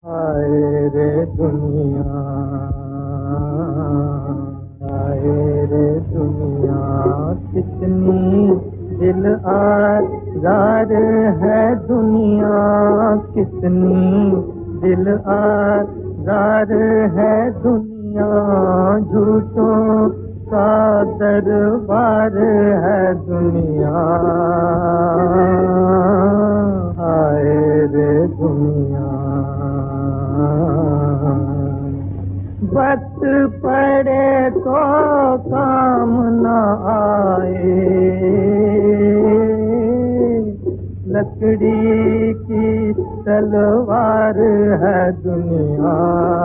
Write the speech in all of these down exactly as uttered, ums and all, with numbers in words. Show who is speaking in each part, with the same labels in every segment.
Speaker 1: हाय रे दुनिया, हाय रे दुनिया, कितनी दिल आज़ार है दुनिया, कितनी दिल आज़ार है दुनिया, झूठों का दरबार है दुनिया। हाय रे दुनिया, वक्त पड़े तो काम न आए, लकड़ी की तलवार है दुनिया।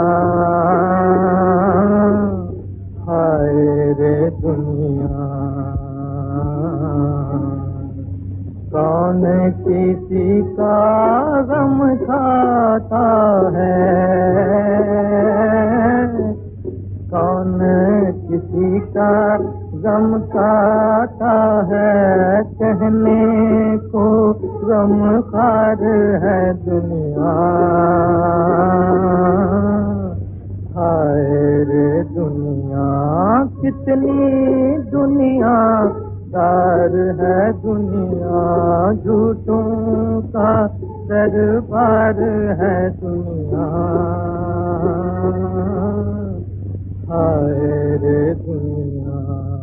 Speaker 1: हाय रे दुनिया, कौन किसी का गम खाता है, कौन किसी का गम खाता है, कहने को गम खार है दुनिया। हाय रे दुनिया, कितनी दुनिया दार है दुनिया, झूठों का दरबार है दुनिया। हाय रे दुनिया।